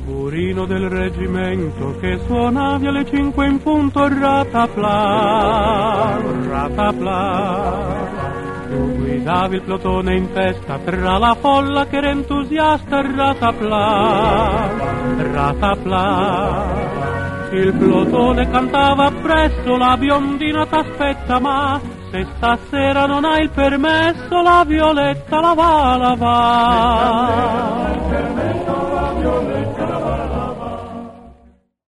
Tamburino del reggimento che suonavi alle 5 in punto, ratapla, ratapla. Tu guidavi il plotone in testa tra la folla che era entusiasta, ratapla, ratapla. Il plotone cantava appresso, la biondina t'aspetta, ma se stasera non hai il permesso, la Violetta la va, la va.